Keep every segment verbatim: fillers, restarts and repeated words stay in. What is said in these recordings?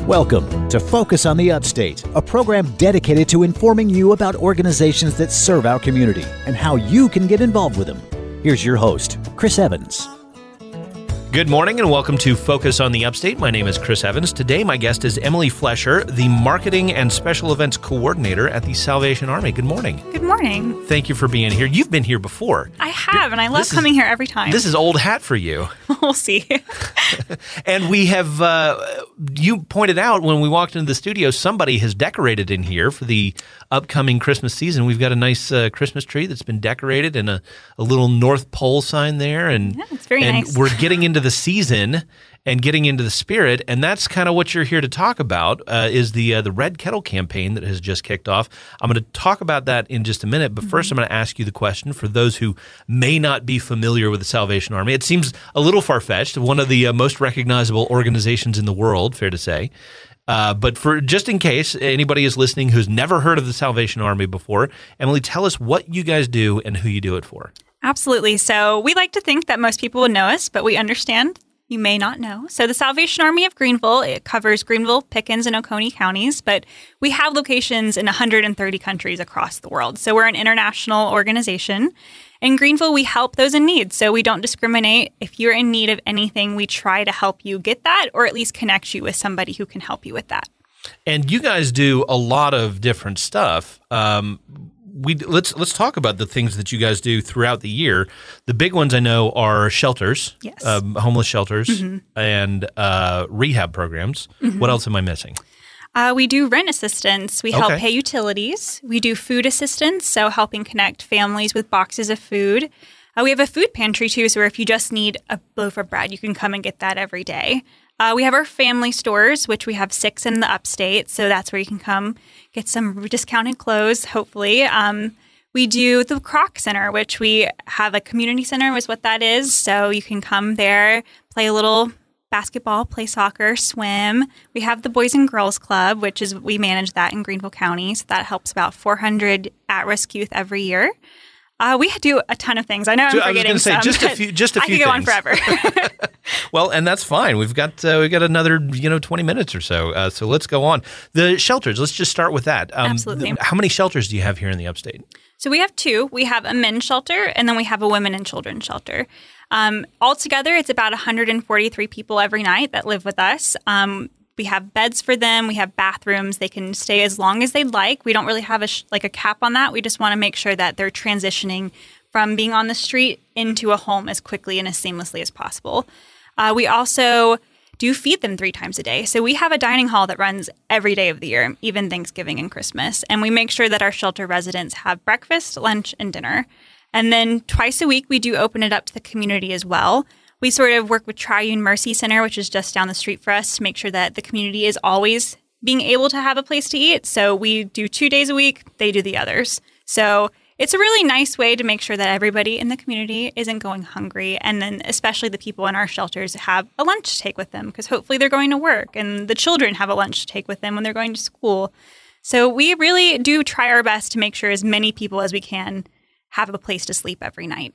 Welcome to Focus on the Upstate, a program dedicated to informing you about organizations that serve our community and how you can get involved with them. Here's your host, Chris Evans. Good morning and welcome to Focus on the Upstate. My name is Chris Evans. Today my guest is Emily Flesher, the Marketing and Special Events Coordinator at the Salvation Army. Good morning. Good morning. Thank you for being here. You've been here before. I have, and I love This coming is- here every time. This is old hat for you. We'll see. And we have, uh, you pointed out when we walked into the studio, somebody has decorated in here for the upcoming Christmas season. We've got a nice uh, Christmas tree that's been decorated and a, a little North Pole sign there. And, Yeah, it's very and nice. we're getting into the season and getting into the spirit, and that's kind of what you're here to talk about, uh, is the uh, the Red Kettle campaign that has just kicked off. I'm going to talk about that in just a minute, but first I'm going to ask you the question for those who may not be familiar with the Salvation Army. It seems a little far-fetched, one of the uh, most recognizable organizations in the world, fair to say. Uh, but for just in case anybody is listening who's never heard of the Salvation Army before, Emily, tell us what you guys do and who you do it for. Absolutely. So we like to think that most people would know us, but we understand you may not know. So the Salvation Army of Greenville, it covers Greenville, Pickens, and Oconee counties, but we have locations in one hundred thirty countries across the world. So we're an international organization. In Greenville, we help those in need. So we don't discriminate. If you're in need of anything, we try to help you get that, or at least connect you with somebody who can help you with that. And you guys do a lot of different stuff. Um, we let's let's talk about the things that you guys do throughout the year. The big ones I know are shelters, Yes. um, homeless shelters, Mm-hmm. and uh, rehab programs. What else am I missing? Uh, we do rent assistance. We help Okay. pay utilities. We do food assistance, so helping connect families with boxes of food. Uh, we have a food pantry, too, so if you just need a loaf of bread, you can come and get that every day. Uh, we have our family stores, which we have six in the upstate, so that's where you can come get some discounted clothes, hopefully. Um, we do the Croc Center, which we have a community center is what that is, so you can come there, play a little basketball, play soccer, swim. We have the Boys and Girls Club, which is we manage that in Greenville County. So that helps about four hundred at-risk youth every year. Uh, we do a ton of things. I know I'm So I was forgetting gonna say, some. just a but few- just a I few could go on things. forever. Well, and that's fine. We've got uh, we've got another you know twenty minutes or so. Uh, so let's go on. The shelters. Let's just start with that. Um, Absolutely. th- how many shelters do you have here in the upstate? So we have two. We have a men's shelter, and then we have a women and children's shelter. Um, altogether, it's about one hundred forty-three people every night that live with us. Um, we have beds for them. We have bathrooms. They can stay as long as they'd like. We don't really have a sh- like a cap on that. We just want to make sure that they're transitioning from being on the street into a home as quickly and as seamlessly as possible. Uh, we also do feed them three times a day. So we have a dining hall that runs every day of the year, even Thanksgiving and Christmas. And we make sure that our shelter residents have breakfast, lunch, and dinner. And then twice a week, we do open it up to the community as well. We sort of work with Triune Mercy Center, which is just down the street for us, to make sure that the community is always being able to have a place to eat. So we do two days a week, they do the others. So it's a really nice way to make sure that everybody in the community isn't going hungry. And then especially the people in our shelters have a lunch to take with them, because hopefully they're going to work, and the children have a lunch to take with them when they're going to school. So we really do try our best to make sure as many people as we can have a place to sleep every night.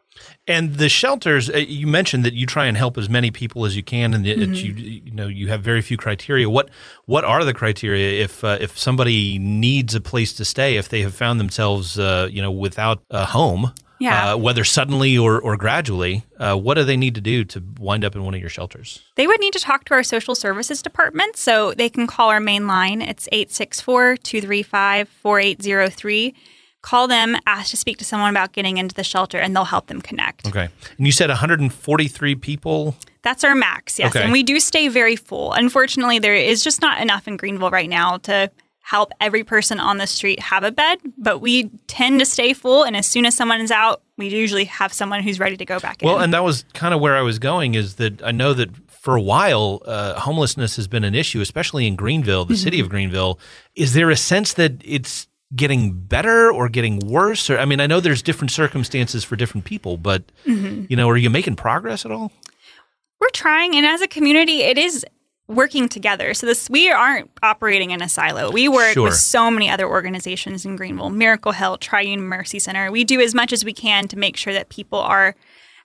And the shelters, uh, you mentioned that you try and help as many people as you can, and that Mm-hmm. you you know you have very few criteria. What what are the criteria if uh, if somebody needs a place to stay, if they have found themselves uh, you know without a home, Yeah. uh, whether suddenly or or gradually, uh, what do they need to do to wind up in one of your shelters? They would need to talk to our social services department, so they can call our main line. It's eight six four, two three five, four eight zero three. Call them, ask to speak to someone about getting into the shelter, and they'll help them connect. Okay, and you said one hundred forty-three people. That's our max, yes. Okay. And we do stay very full. Unfortunately, there is just not enough in Greenville right now to help every person on the street have a bed, but we tend to stay full, and as soon as someone is out, we usually have someone who's ready to go back in. Well, and that was kind of where I was going, is that I know that for a while, uh, homelessness has been an issue, especially in Greenville, the city of Greenville. Is there a sense that it's getting better or getting worse? Or I mean, I know there's different circumstances for different people, but Mm-hmm. you know, are you making progress at all? We're trying, and as a community, it is working together. So this we aren't operating in a silo. We work Sure. with so many other organizations in Greenville, Miracle Hill, Triune Mercy Center. We do as much as we can to make sure that people are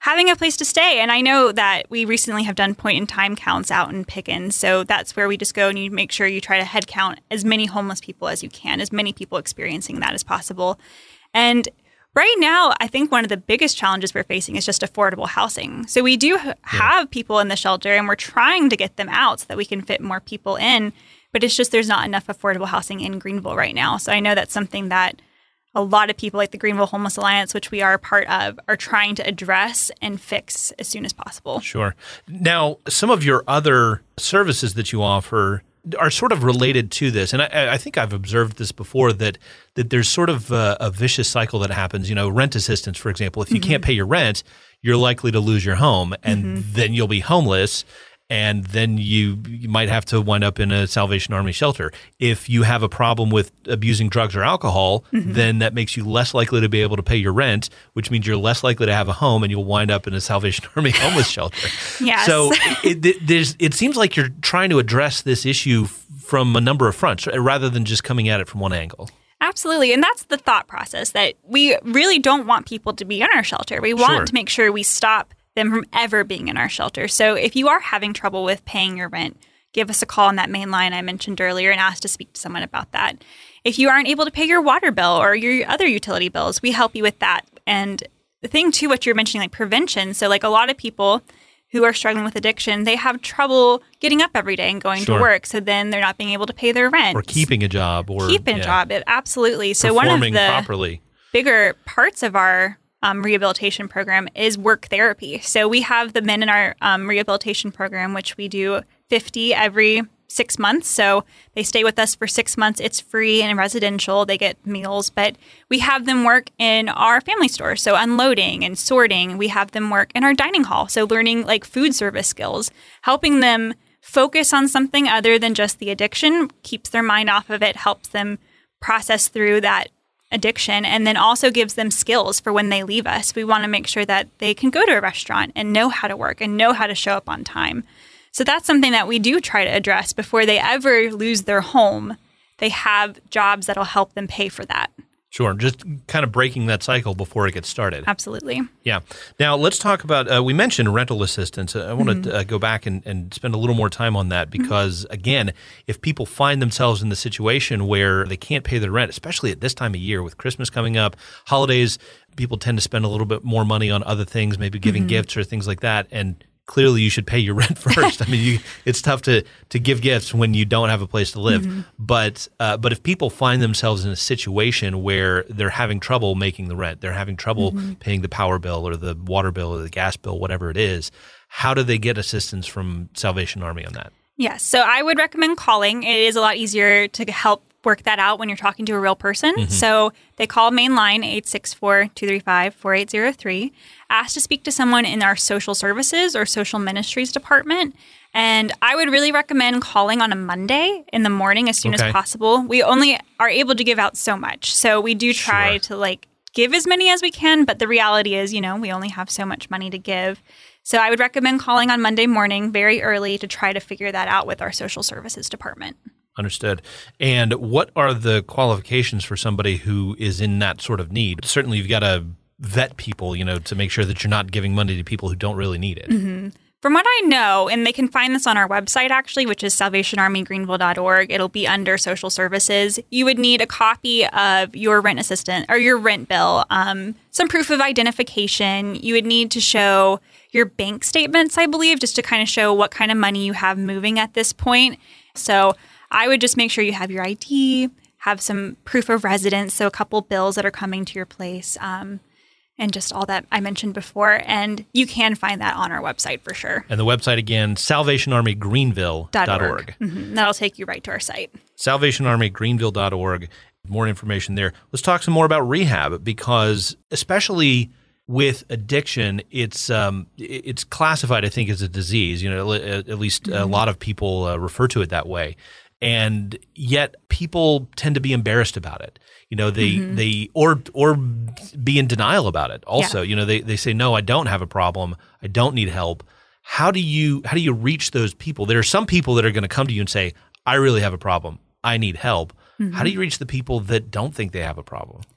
having a place to stay. And I know that we recently have done point in time counts out in Pickens. So that's where we just go and you make sure you try to head count as many homeless people as you can, as many people experiencing that as possible. And right now, I think one of the biggest challenges we're facing is just affordable housing. So we do ha- have people in the shelter and we're trying to get them out so that we can fit more people in. But it's just there's not enough affordable housing in Greenville right now. So I know that's something that a lot of people like the Greenville Homeless Alliance, which we are a part of, are trying to address and fix as soon as possible. Sure. Now, some of your other services that you offer are sort of related to this. And I, I think I've observed this before, that that there's sort of a, a vicious cycle that happens. You know, rent assistance, for example. If you mm-hmm. can't pay your rent, you're likely to lose your home, and mm-hmm. then you'll be homeless. And then you, you might have to wind up in a Salvation Army shelter. If you have a problem with abusing drugs or alcohol, mm-hmm. then that makes you less likely to be able to pay your rent, which means you're less likely to have a home, and you'll wind up in a Salvation Army homeless shelter. Yes. So it, it, there's, it seems like you're trying to address this issue from a number of fronts rather than just coming at it from one angle. Absolutely. And that's the thought process, that we really don't want people to be in our shelter. We want Sure. to make sure we stop them from ever being in our shelter. So if you are having trouble with paying your rent, give us a call on that main line I mentioned earlier and ask to speak to someone about that. If you aren't able to pay your water bill or your other utility bills, we help you with that. And the thing too, what you're mentioning, like prevention. So like a lot of people who are struggling with addiction, they have trouble getting up every day and going Sure. to work. So then they're not being able to pay their rent. Or keeping a job. or Keeping yeah, a job, it, absolutely. So one of performing the properly. bigger parts of our Um, rehabilitation program is work therapy. So we have the men in our um, rehabilitation program, which we do fifty every six months. So they stay with us for six months. It's free and residential. They get meals, but we have them work in our family store. So unloading and sorting. We have them work in our dining hall. So learning like food service skills, helping them focus on something other than just the addiction, keeps their mind off of it, helps them process through that addiction, and then also gives them skills for when they leave us. We want to make sure that they can go to a restaurant and know how to work and know how to show up on time. So that's something that we do try to address before they ever lose their home. They have jobs that'll help them pay for that. Sure. Just kind of breaking that cycle before it gets started. Absolutely. Yeah. Now, let's talk about, uh, we mentioned rental assistance. I want to mm-hmm. uh, go back and, and spend a little more time on that because, mm-hmm. again, if people find themselves in the situation where they can't pay their rent, especially at this time of year with Christmas coming up, holidays, people tend to spend a little bit more money on other things, maybe giving mm-hmm. gifts or things like that. And clearly you should pay your rent first. I mean, you, it's tough to to give gifts when you don't have a place to live. Mm-hmm. But uh, but if people find themselves in a situation where they're having trouble making the rent, they're having trouble mm-hmm. paying the power bill or the water bill or the gas bill, whatever it is, how do they get assistance from Salvation Army on that? Yes. So I would recommend calling. It is a lot easier to help work that out when you're talking to a real person. Mm-hmm. So they call main line eight six four, two three five, four eight zero three, ask to speak to someone in our social services or social ministries department. And I would really recommend calling on a Monday in the morning as soon okay. as possible. We only are able to give out so much. So we do try sure. to like give as many as we can. But the reality is, you know, we only have so much money to give. So I would recommend calling on Monday morning very early to try to figure that out with our social services department. Understood. And what are the qualifications for somebody who is in that sort of need? Certainly you've got to vet people, you know, to make sure that you're not giving money to people who don't really need it. Mm-hmm. From what I know, and they can find this on our website actually, which is salvation army greenville dot org. It'll be under social services. You would need a copy of your rent assistant or your rent bill, um, some proof of identification. You would need to show your bank statements, I believe, just to kind of show what kind of money you have moving at this point. So I would just make sure you have your I D, have some proof of residence, so a couple bills that are coming to your place, um, and just all that I mentioned before. And you can find that on our website for sure. And the website again, salvation army greenville dot org. Mm-hmm. That'll take you right to our site. salvation army greenville dot org. More information there. Let's talk some more about rehab because especially with addiction, it's um, it's classified, I think, as a disease. You know, at least mm-hmm. a lot of people uh, refer to it that way. And yet people tend to be embarrassed about it. You know, they mm-hmm. they or or be in denial about it. Also, yeah. you know, they, they say, no, I don't have a problem. I don't need help. How do you how do you reach those people? There are some people that are going to come to you and say, I really have a problem. I need help. Mm-hmm. How do you reach the people that don't think they have a problem?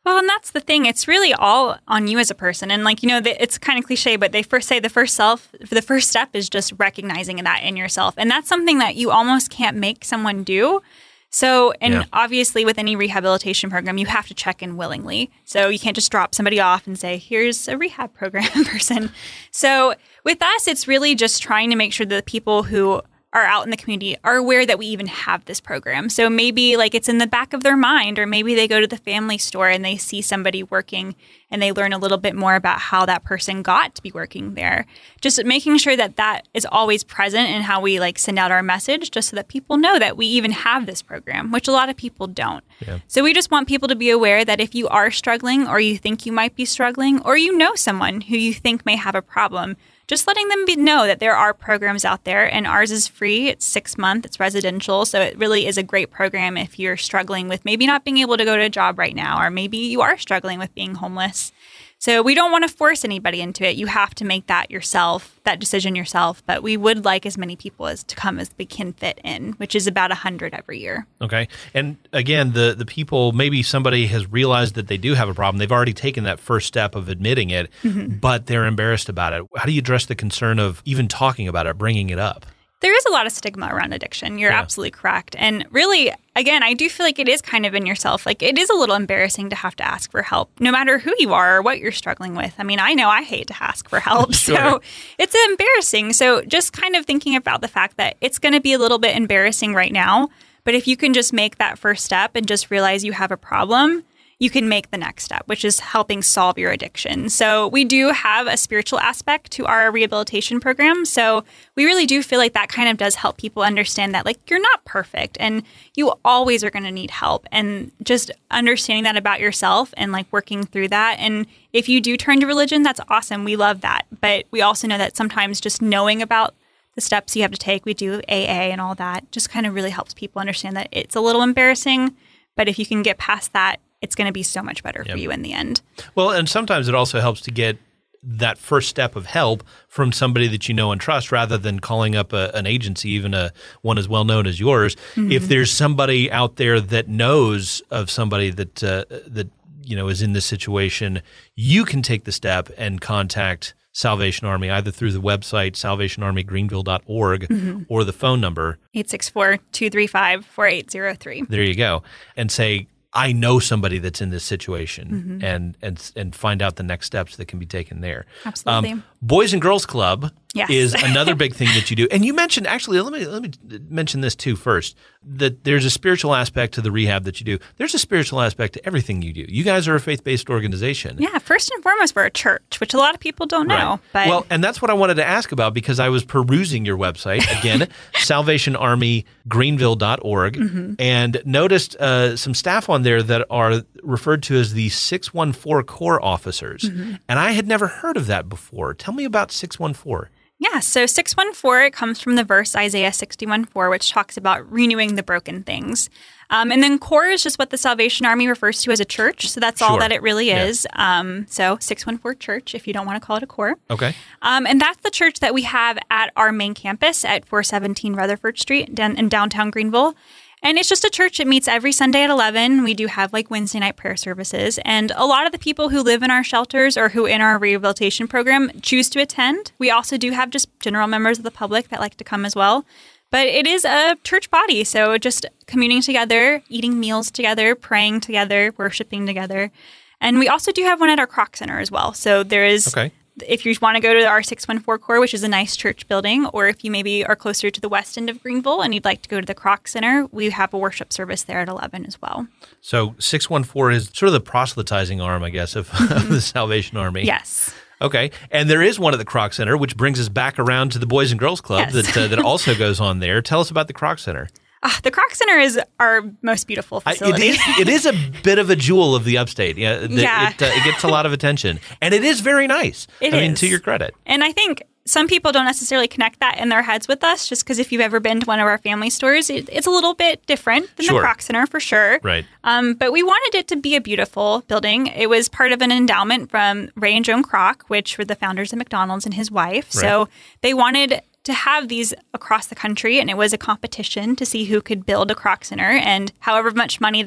Well, and that's the thing. It's really all on you as a person. And like, you know, the, it's kind of cliche, but they first say the first self, the first step is just recognizing that in yourself. And that's something that you almost can't make someone do. So, and Yeah. obviously with any rehabilitation program, you have to check in willingly. So you can't just drop somebody off and say, here's a rehab program person. So with us, it's really just trying to make sure that the people who are out in the community are aware that we even have this program. So maybe like it's in the back of their mind, or maybe they go to the family store and they see somebody working and they learn a little bit more about how that person got to be working there. Just making sure that that is always present in how we like send out our message, just so that people know that we even have this program, which a lot of people don't. Yeah. So we just want people to be aware that if you are struggling, or you think you might be struggling, or you know someone who you think may have a problem, just letting them be, know that there are programs out there, and ours is free. It's six months. It's residential. So it really is a great program if you're struggling with maybe not being able to go to a job right now, or maybe you are struggling with being homeless. So we don't want to force anybody into it. You have to make that yourself, that decision yourself. But we would like as many people as to come as we can fit in, which is about one hundred every year. Okay. And again, the, the people, maybe somebody has realized that they do have a problem. They've already taken that first step of admitting it, mm-hmm. but they're embarrassed about it. How do you address the concern of even talking about it, bringing it up? There is a lot of stigma around addiction. You're Yeah. absolutely correct. And really, again, I do feel like it is kind of in yourself. Like, it is a little embarrassing to have to ask for help, no matter who you are or what you're struggling with. I mean, I know I hate to ask for help. Sure. So it's embarrassing. So just kind of thinking about the fact that it's going to be a little bit embarrassing right now. But if you can just make that first step and just realize you have a problem, you can make the next step, which is helping solve your addiction. So we do have a spiritual aspect to our rehabilitation program. So we really do feel like that kind of does help people understand that, like, you're not perfect and you always are going to need help. And just understanding that about yourself and like working through that. And if you do turn to religion, that's awesome. We love that. But we also know that sometimes just knowing about the steps you have to take, we do A A and all that, just kind of really helps people understand that it's a little embarrassing. But if you can get past that, it's going to be so much better Yep. for you in the end. Well, and sometimes it also helps to get that first step of help from somebody that you know and trust, rather than calling up a, an agency, even a one as well known as yours. Mm-hmm. If there's somebody out there that knows of somebody that uh, that you know is in this situation, you can take the step and contact Salvation Army, either through the website salvation army greenville dot org mm-hmm. or the phone number eight six four, two three five, four eight zero three. There you go. And say, I know somebody that's in this situation, mm-hmm. and and and find out the next steps that can be taken there. Absolutely. Um, Boys and Girls Club yes. is another big thing that you do. And you mentioned, actually, let me let me mention this too first, that there's a spiritual aspect to the rehab that you do. There's a spiritual aspect to everything you do. You guys are a faith-based organization. Yeah, first and foremost, we're a church, which a lot of people don't know. Right. But well, and that's what I wanted to ask about, because I was perusing your website, again, salvation army greenville dot org, mm-hmm. and noticed uh, some staff on there that are referred to as the six one four Core Officers. Mm-hmm. And I had never heard of that before. Tell me about six one four. Yeah, so six one four, it comes from the verse Isaiah sixty-one four, which talks about renewing the broken things. Um, and then core is just what the Salvation Army refers to as a church. So that's Sure. all that it really Yeah. is. Um, so six one four Church, if you don't want to call it a core. Okay. Um, and that's the church that we have at our main campus at four seventeen Rutherford Street down in downtown Greenville. And it's just a church. It meets every Sunday at eleven. We do have like Wednesday night prayer services. And a lot of the people who live in our shelters or who in our rehabilitation program choose to attend. We also do have just general members of the public that like to come as well. But it is a church body. So just communing together, eating meals together, praying together, worshiping together. And we also do have one at our Kroc Center as well. So there is... Okay. If you want to go to our six one four Core, which is a nice church building, or if you maybe are closer to the west end of Greenville and you'd like to go to the Kroc Center, we have a worship service there at eleven as well. So six one four is sort of the proselytizing arm, I guess, of, of the Salvation Army. Yes. Okay. And there is one at the Kroc Center, which brings us back around to the Boys and Girls Club Yes. that uh, that also goes on there. Tell us about the Kroc Center. Uh, the Kroc Center is our most beautiful facility. I, it, is, it is a bit of a jewel of the upstate. Yeah, the, Yeah. It, uh, it gets a lot of attention. And it is very nice. It I mean, is. to your credit. And I think some people don't necessarily connect that in their heads with us, just because if you've ever been to one of our family stores, it, it's a little bit different than Sure. the Kroc Center for sure. Right. Um, but we wanted it to be a beautiful building. It was part of an endowment from Ray and Joan Kroc, which were the founders of McDonald's and his wife. Right. So they wanted to have these across the country, and it was a competition to see who could build a Kroc Center. And however much money the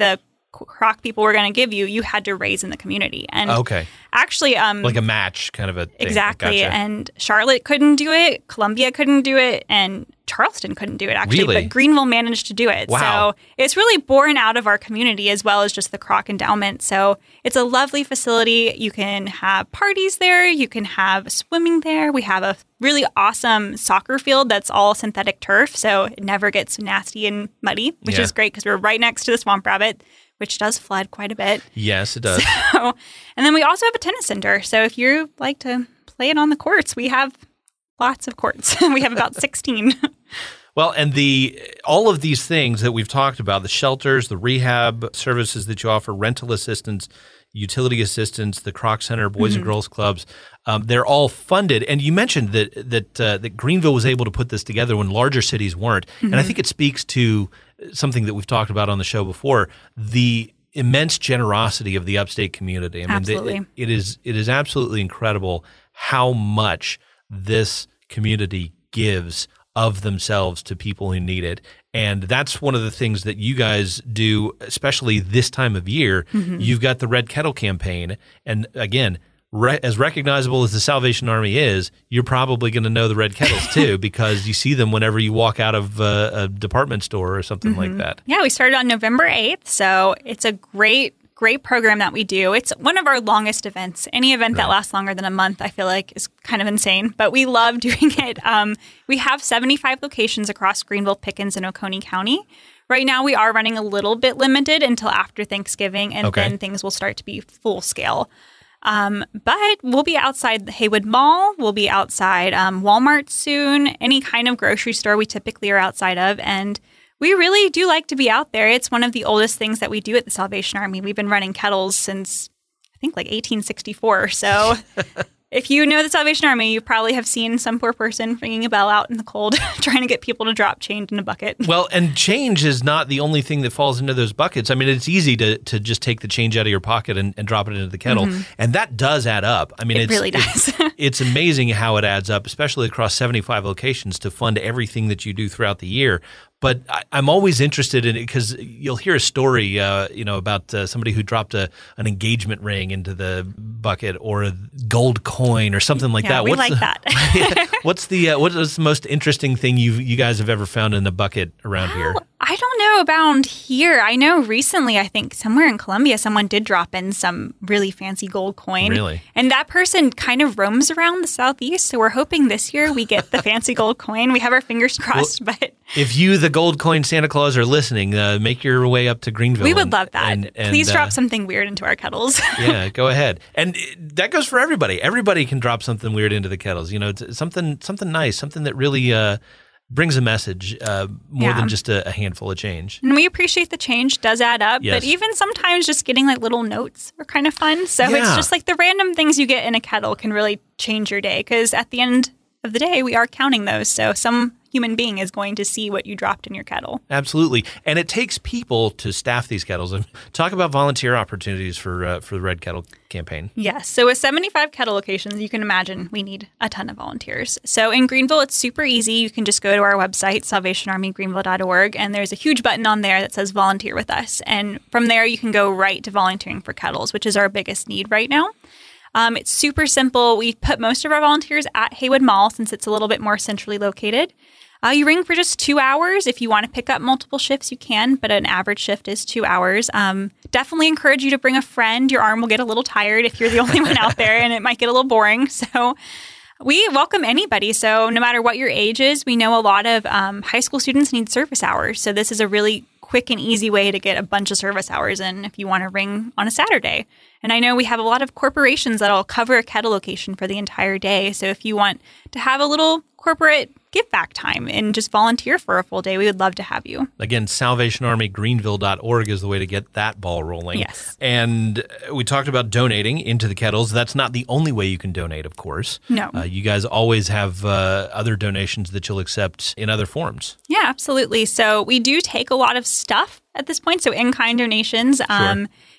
crock people were going to give you, you had to raise in the community. And okay. actually, um, like a match kind of a thing. Exactly. Gotcha. And Charlotte couldn't do it. Columbia couldn't do it. And Charleston couldn't do it, actually. Really? But Greenville managed to do it. Wow. So it's really born out of our community as well as just the Kroc Endowment. So it's a lovely facility. You can have parties there. You can have swimming there. We have a really awesome soccer field that's all synthetic turf. So it never gets nasty and muddy, which Yeah. is great because we're right next to the Swamp Rabbit, which does flood quite a bit. Yes, it does. So, and then we also have a tennis center. So if you like to play it on the courts, we have lots of courts. We have about sixteen. Well, and the all of these things that we've talked about, the shelters, the rehab services that you offer, rental assistance, utility assistance, the Kroc Center, Boys mm-hmm. and Girls Clubs, um, they're all funded. And you mentioned that that uh, that Greenville was able to put this together when larger cities weren't. Mm-hmm. And I think it speaks to something that we've talked about on the show before, the immense generosity of the upstate community. I mean, absolutely. They, it is it is absolutely incredible how much this community gives of themselves to people who need it. And that's one of the things that you guys do, especially this time of year. Mm-hmm. You've got the Red Kettle campaign. And again, re- as recognizable as the Salvation Army is, you're probably going to know the Red Kettles too, because you see them whenever you walk out of uh, a department store or something mm-hmm. like that. Yeah, we started on November eighth. So it's a great Great program that we do. It's one of our longest events. Any event right. that lasts longer than a month, I feel like, is kind of insane, but we love doing it. Um, we have seventy-five locations across Greenville, Pickens, and Oconee County. Right now, we are running a little bit limited until after Thanksgiving, and okay. then things will start to be full scale. Um, but we'll be outside the Haywood Mall. We'll be outside um, Walmart soon. Any kind of grocery store we typically are outside of, and we really do like to be out there. It's one of the oldest things that we do at the Salvation Army. We've been running kettles since, I think, like eighteen sixty-four. So if you know the Salvation Army, you probably have seen some poor person ringing a bell out in the cold trying to get people to drop change in a bucket. Well, and change is not the only thing that falls into those buckets. I mean, it's easy to to just take the change out of your pocket and, and drop it into the kettle. Mm-hmm. And that does add up. I mean, it it's, really does. it's, it's amazing how it adds up, especially across seventy-five locations to fund everything that you do throughout the year. But I, I'm always interested in it because you'll hear a story, uh, you know, about uh, somebody who dropped a, an engagement ring into the bucket or a gold coin or something like yeah, that. we what's like the, that. what's the uh, what is the most interesting thing you you guys have ever found in the bucket around here? I don't know about here. I know recently, I think somewhere in Columbia, someone did drop in some really fancy gold coin. Really? And that person kind of roams around the Southeast. So we're hoping this year we get the fancy gold coin. We have our fingers crossed. Well, but if you, the gold coin Santa Claus, are listening, uh, make your way up to Greenville. We would and, love that. And, and, Please uh, drop something weird into our kettles. Yeah, go ahead. And that goes for everybody. Everybody can drop something weird into the kettles. You know, it's something something nice, something that really uh, brings a message uh, more yeah. than just a, a handful of change. And we appreciate the change does add up, yes. but even sometimes just getting like little notes are kind of fun. So yeah. it's just like the random things you get in a kettle can really change your day because at the end of the day, we are counting those. So some human being is going to see what you dropped in your kettle. Absolutely. And it takes people to staff these kettles. And talk about volunteer opportunities for uh, for the Red Kettle campaign. Yes. So with seventy-five kettle locations, you can imagine we need a ton of volunteers. So in Greenville, it's super easy. You can just go to our website, salvation army greenville dot org, and there's a huge button on there that says volunteer with us. And from there, you can go right to volunteering for kettles, which is our biggest need right now. Um, it's super simple. We put most of our volunteers at Haywood Mall since it's a little bit more centrally located. Uh, you ring for just two hours. If you want to pick up multiple shifts, you can, but an average shift is two hours. Um, definitely encourage you to bring a friend. Your arm will get a little tired if you're the only one out there, and it might get a little boring. So we welcome anybody. So no matter what your age is, we know a lot of um, high school students need service hours. So this is a really quick and easy way to get a bunch of service hours in if you want to ring on a Saturday. And I know we have a lot of corporations that'll cover a kettle location for the entire day. So if you want to have a little corporate give back time and just volunteer for a full day, we would love to have you. Again, salvation army greenville dot org is the way to get that ball rolling. Yes. And we talked about donating into the kettles. That's not the only way you can donate, of course. No. Uh, you guys always have uh, other donations that you'll accept in other forms. Yeah, absolutely. So we do take a lot of stuff at this point. So in-kind donations. Sure. Um,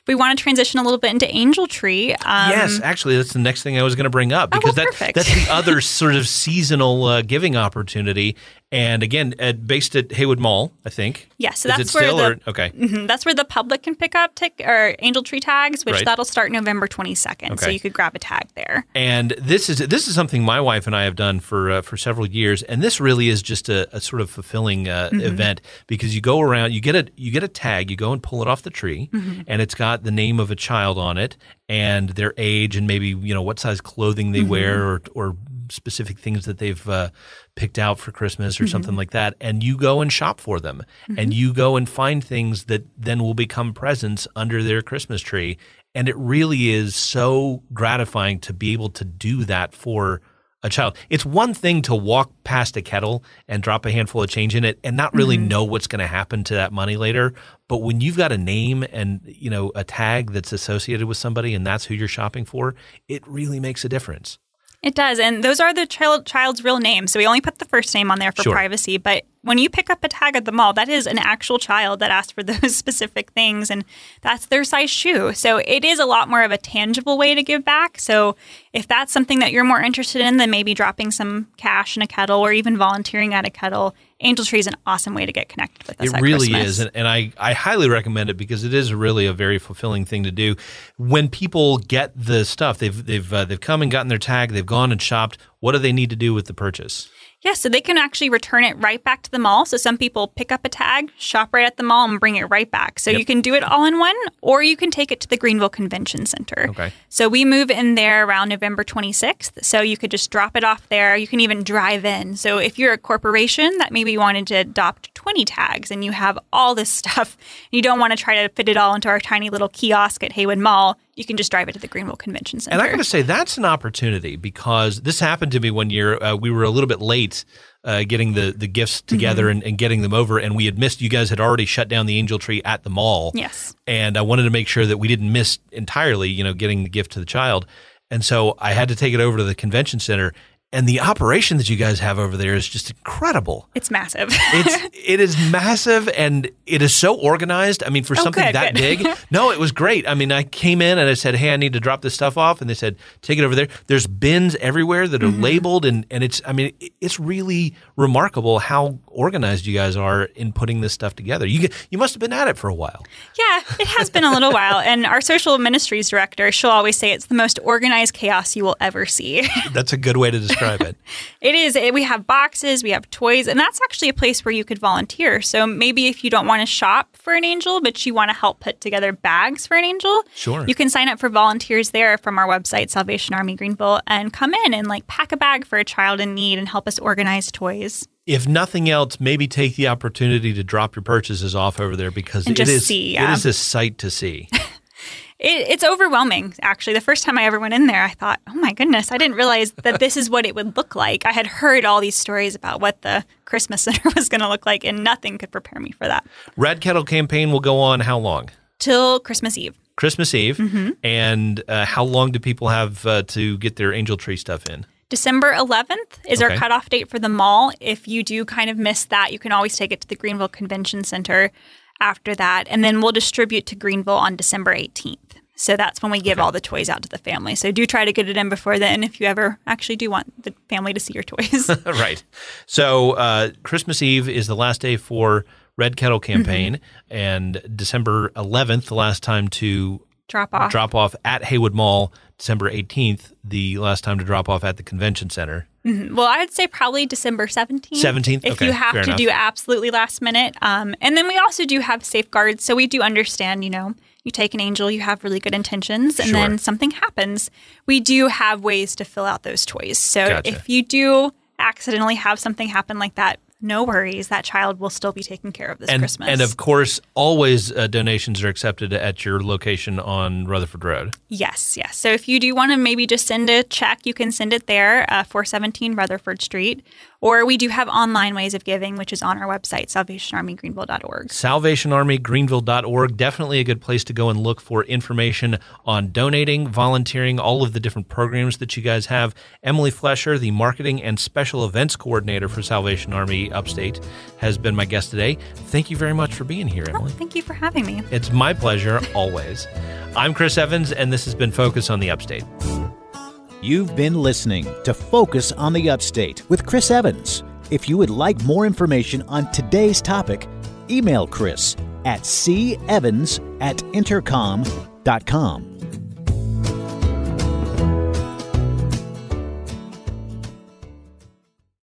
If we want to transition a little bit into Angel Tree. Um, yes, actually, that's the next thing I was going to bring up because oh, well, that, that's the other sort of seasonal uh, giving opportunity. And again, at, based at Haywood Mall, I think. Yes, so Is that's it where still, the or, okay. mm-hmm, that's where the public can pick up tick or Angel Tree tags, which Right. that'll start November twenty-second. Okay. So you could grab a tag there. And this is this is something my wife and I have done for uh, for several years, and this really is just a, a sort of fulfilling uh, mm-hmm. event because you go around, you get a you get a tag, you go and pull it off the tree, mm-hmm. and it's got the name of a child on it and their age and maybe you know what size clothing they mm-hmm. wear or or specific things that they've uh, picked out for Christmas or mm-hmm. something like that, and you go and shop for them, mm-hmm. and you go and find things that then will become presents under their Christmas tree. And it really is so gratifying to be able to do that for a child. It's one thing to walk past a kettle and drop a handful of change in it and not really mm-hmm. know what's going to happen to that money later. But when you've got a name and, you know, a tag that's associated with somebody and that's who you're shopping for, it really makes a difference. It does. And those are the child, child's real names. So we only put the first name on there for Sure. privacy. But when you pick up a tag at the mall, that is an actual child that asked for those specific things. And that's their size shoe. So it is a lot more of a tangible way to give back. So if that's something that you're more interested in than maybe dropping some cash in a kettle or even volunteering at a kettle, Angel Tree is an awesome way to get connected with us It at really Christmas. is. And, and I, I highly recommend it because it is really a very fulfilling thing to do. When people get the stuff, they've they've uh, they've come and gotten their tag, they've gone and shopped. What do they need to do with the purchase? Yeah, so they can actually return it right back to the mall. So some people pick up a tag, shop right at the mall, and bring it right back. So Yep. you can do it all in one, or you can take it to the Greenville Convention Center. Okay. So we move in there around November twenty-sixth. So you could just drop it off there. You can even drive in. So if you're a corporation that maybe wanted to adopt twenty tags and you have all this stuff, and you don't want to try to fit it all into our tiny little kiosk at Haywood Mall, you can just drive it to the Greenville Convention Center. And I got to say, that's an opportunity because this happened to me one year. Uh, we were a little bit late uh, getting the, the gifts together mm-hmm. and, and getting them over, and we had missed, you guys had already shut down the Angel Tree at the mall. Yes. And I wanted to make sure that we didn't miss entirely, you know, getting the gift to the child. And so I had to take it over to the convention center. And the operation that you guys have over there is just incredible. It's massive. it's it is massive and it is so organized. I mean, for oh, something good, that good. big, no, it was great. I mean, I came in and I said, "Hey, I need to drop this stuff off," and they said, "Take it over there." There's bins everywhere that are mm-hmm. labeled, and and it's I mean, it's really remarkable how organized you guys are in putting this stuff together. You you must have been at it for a while. Yeah, it has been a little while. And our social ministries director, she'll always say it's the most organized chaos you will ever see. That's a good way to describe it. It is. We have boxes, we have toys, and that's actually a place where you could volunteer. So maybe if you don't want to shop for an angel, but you want to help put together bags for an angel, sure, you can sign up for volunteers there from our website, Salvation Army Greenville, and come in and like pack a bag for a child in need and help us organize toys. If nothing else, maybe take the opportunity to drop your purchases off over there because and it just is see, yeah. it is a sight to see. It, it's overwhelming, actually. The first time I ever went in there, I thought, oh my goodness, I didn't realize that this is what it would look like. I had heard all these stories about what the Christmas Center was going to look like, and nothing could prepare me for that. Red Kettle campaign will go on how long? Till Christmas Eve. Christmas Eve. Mm-hmm. And uh, how long do people have uh, to get their Angel Tree stuff in? December eleventh is okay. our cutoff date for the mall. If you do kind of miss that, you can always take it to the Greenville Convention Center after that. And then we'll distribute to Greenville on December eighteenth. So that's when we give okay. all the toys out to the family. So do try to get it in before then if you ever actually do want the family to see your toys. Right. So uh, Christmas Eve is the last day for Red Kettle campaign, mm-hmm. and December eleventh, the last time to drop off. Drop off at Haywood Mall. December eighteenth, the last time to drop off at the convention center. Mm-hmm. Well, I'd say probably December seventeenth. seventeenth? If okay, you have fair to enough. do absolutely last minute. Um, and then we also do have safeguards. So we do understand, you know, you take an angel, you have really good intentions, and sure. then something happens. We do have ways to fill out those toys. So Gotcha. If you do accidentally have something happen like that, no worries. That child will still be taken care of this and, Christmas. And of course, always uh, donations are accepted at your location on Rutherford Road. Yes, yes. So if you do want to maybe just send a check, you can send it there, uh, four seventeen Rutherford Street. Or we do have online ways of giving, which is on our website, salvation army greenville dot org. salvation army greenville dot org. Definitely a good place to go and look for information on donating, volunteering, all of the different programs that you guys have. Emily Flesher, the Marketing and Special Events Coordinator for Salvation Army Upstate, has been my guest today. Thank you very much for being here, Emily. Oh, thank you for having me. It's my pleasure, always. I'm Chris Evans, and this has been Focus on the Upstate. You've been listening to Focus on the Upstate with Chris Evans. If you would like more information on today's topic, email Chris at c evans at intercom dot com.